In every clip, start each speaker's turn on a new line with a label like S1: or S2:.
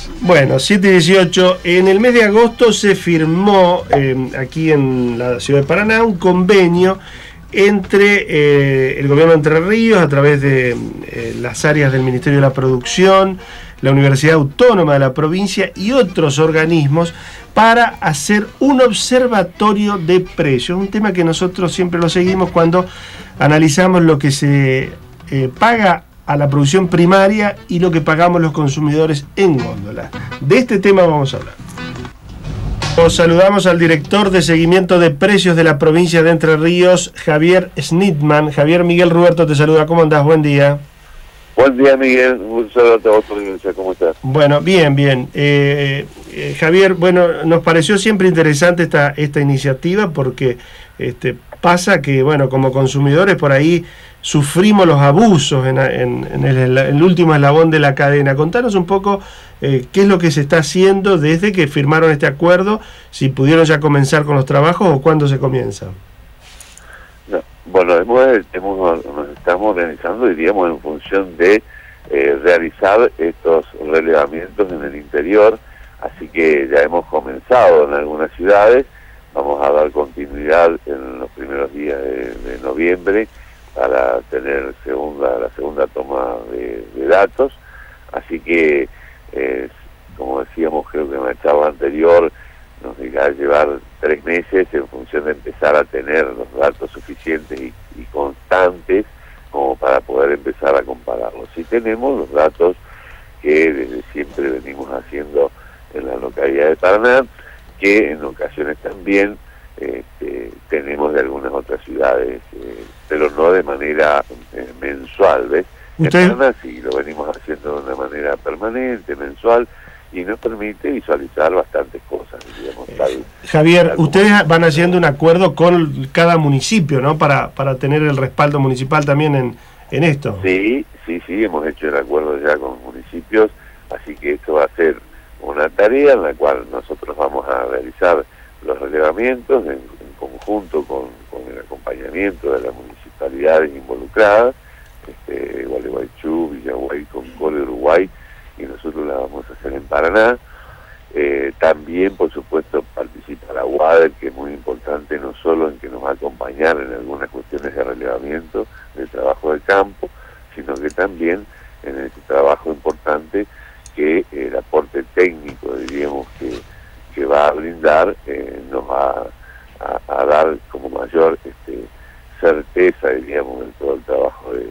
S1: Bueno, 7:18. En el mes de agosto se firmó aquí en la ciudad de Paraná un convenio entre el gobierno de Entre Ríos, a través de las áreas del Ministerio de la Producción, la Universidad Autónoma de la provincia y otros organismos, para hacer un observatorio de precios. Un tema que nosotros siempre lo seguimos cuando analizamos lo que se paga a la producción primaria y lo que pagamos los consumidores en góndola. De este tema vamos a hablar. Nos saludamos al director de seguimiento de precios de la provincia de Entre Ríos, Javier Snitman. Javier, Miguel Ruberto te saluda. ¿Cómo andás? Buen día.
S2: Buen día, Miguel. Un saludo a todos. ¿Cómo estás?
S1: Bueno, bien. Javier, bueno, nos pareció siempre interesante esta iniciativa porque pasa que, bueno, como consumidores por ahí sufrimos los abusos en el último eslabón de la cadena. Contanos un poco qué es lo que se está haciendo desde que firmaron este acuerdo, si pudieron ya comenzar con los trabajos o cuándo se comienza.
S2: No, bueno, nos estamos organizando, diríamos, en función de realizar estos relevamientos en el interior, así que ya hemos comenzado en algunas ciudades. Vamos a dar continuidad en los primeros días de noviembre para tener la segunda toma de datos, así que como decíamos, creo que en la charla anterior nos irá a llevar 3 meses en función de empezar a tener los datos suficientes y constantes como para poder empezar a compararlos. Si tenemos los datos que desde siempre venimos haciendo en la localidad de Paraná, que en ocasiones también tenemos de algunas otras ciudades, pero no de manera mensual, ¿ves?
S1: ¿Usted?
S2: En Paraná sí, lo venimos haciendo de una manera permanente, mensual, y nos permite visualizar bastantes cosas, digamos.
S1: Javier, ustedes van haciendo un acuerdo con cada municipio, ¿no? Para tener el respaldo municipal también en esto.
S2: Sí, hemos hecho el acuerdo ya con municipios, así que esto va a ser una tarea en la cual nosotros vamos a realizar los relevamientos en conjunto con el acompañamiento de las municipalidades involucradas, Gualeguaychú, Villaguay, Concón, Uruguay, y nosotros la vamos a hacer en Paraná. También, por supuesto, participa la UADER, que es muy importante, no solo en que nos va a acompañar en algunas cuestiones de relevamiento del trabajo del campo, sino que también en ese trabajo importante que el aporte técnico, diríamos, que va a brindar, nos va a dar como mayor certeza, diríamos, en todo el trabajo de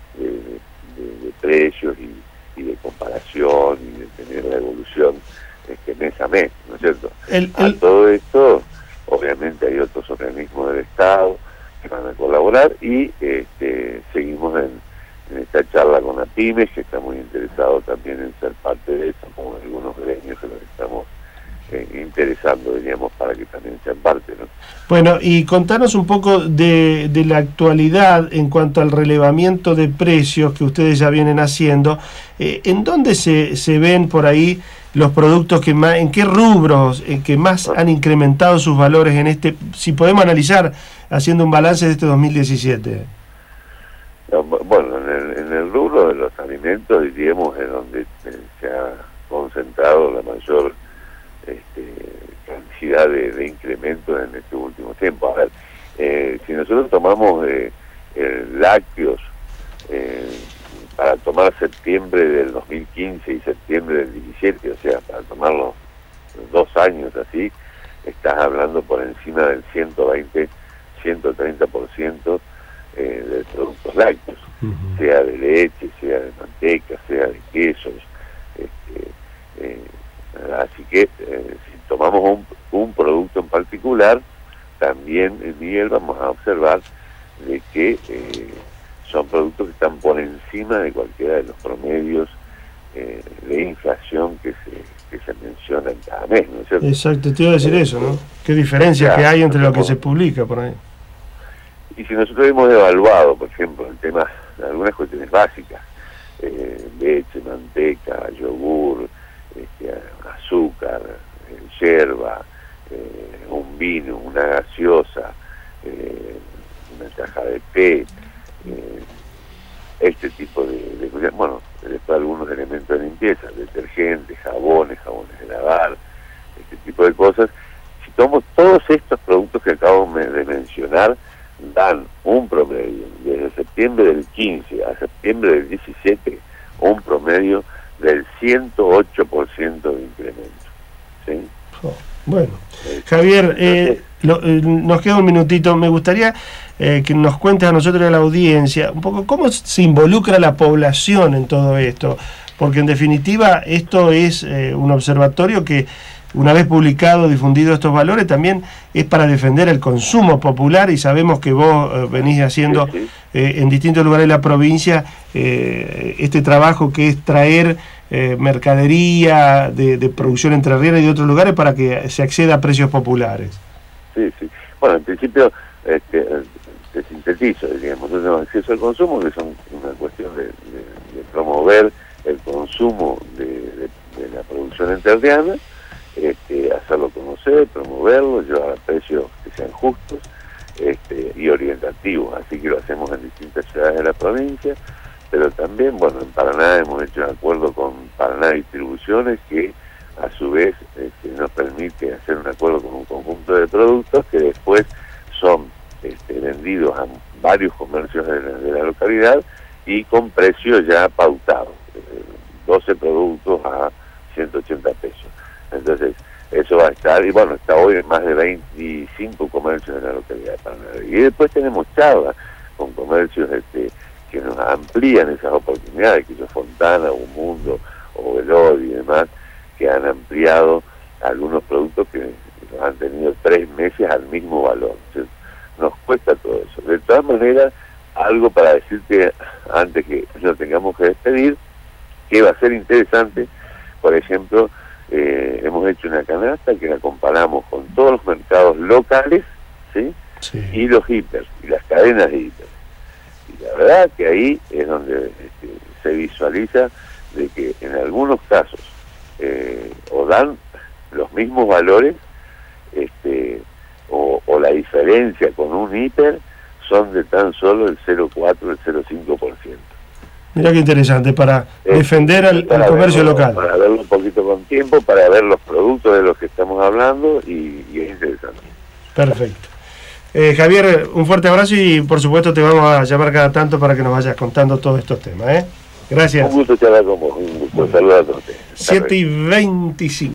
S2: precios y de comparación y de tener la evolución mes a mes, ¿no es cierto? A todo esto, obviamente hay otros organismos del Estado que van a colaborar y seguimos en esta charla con la PYME, que está muy interesado también en ser parte de eso, como algunos gremios que nos estamos interesando, diríamos, para que también sean parte, ¿no?
S1: Bueno, y contanos un poco de la actualidad en cuanto al relevamiento de precios que ustedes ya vienen haciendo. ¿En dónde se ven por ahí los productos que más, en qué rubros que más han incrementado sus valores si podemos analizar haciendo un balance de este 2017?
S2: Bueno, en el rubro de los alimentos, diríamos, es donde se ha concentrado la mayor cantidad de incrementos en este último tiempo. A ver, si nosotros tomamos lácteos, para tomar septiembre del 2015 y septiembre del 17, o sea, para tomar los 2 años así, estás hablando por encima del 120, 130% de productos lácteos, sea de leche, sea de manteca, sea de quesos. Así que si tomamos un producto en particular, también, Miguel, vamos a observar de que son productos que están por encima de cualquiera de los promedios de inflación que se mencionan cada mes, ¿no es cierto?
S1: Exacto, te iba a decir eso, ¿no? ¿Qué diferencia que hay entre lo que se publica por ahí?
S2: Y si nosotros hemos evaluado, por ejemplo, el tema de algunas cuestiones básicas, leche, manteca, yogur, azúcar, yerba, un vino, una gaseosa, una caja de té, este tipo de bueno, después algunos elementos de limpieza, detergentes, jabones, todos estos productos que acabo de mencionar dan un promedio, desde septiembre del 15 a septiembre del 17, un promedio del 108% de incremento. ¿Sí?
S1: Bueno, Javier, nos queda un minutito. Me gustaría que nos cuentes a nosotros y a la audiencia un poco cómo se involucra la población en todo esto, porque en definitiva esto es un observatorio que, una vez publicado, difundido estos valores, también es para defender el consumo popular, y sabemos que vos venís haciendo en distintos lugares de la provincia este trabajo que es traer mercadería de producción entrerriana y de otros lugares para que se acceda a precios populares.
S2: Sí. Bueno, en principio, te sintetizo, digamos, no tenemos acceso al consumo, que son una cuestión de promover el consumo de la producción entrerriana, hacerlo conocer, promoverlo, llevar a precios que sean justos y orientativos. Así que lo hacemos en distintas ciudades de la provincia, pero también, bueno, en Paraná hemos hecho un acuerdo con Paraná Distribuciones, que a su vez nos permite hacer un acuerdo con un conjunto de productos que después son vendidos a varios comercios de la localidad y con precios ya pautados, 12 productos a 180 pesos. Entonces, eso va a estar, y bueno, está hoy en más de 25 comercios en la localidad de Paraná. Y después tenemos charlas con comercios que nos amplían esas oportunidades, que son Fontana, Un Mundo, o Velor y demás, que han ampliado algunos productos que han tenido 3 meses al mismo valor. Entonces, nos cuesta todo eso. De todas maneras, algo para decirte antes que nos tengamos que despedir, que va a ser interesante. Por ejemplo, hemos hecho una canasta que la comparamos con todos los mercados locales, ¿sí? Y los hiper, y las cadenas de hiper. Y la verdad que ahí es donde se visualiza de que en algunos casos o dan los mismos valores, o la diferencia con un hiper son de tan solo el 0,4, el 0,5%.
S1: Mirá qué interesante, para defender al comercio local.
S2: Para verlo un poquito con tiempo, para ver los productos de los que estamos hablando, y es interesante.
S1: Perfecto. Javier, un fuerte abrazo, y por supuesto te vamos a llamar cada tanto para que nos vayas contando todos estos temas. Gracias.
S2: Un gusto charlar con vos, un gusto. Saludos a todos.
S1: 7:25.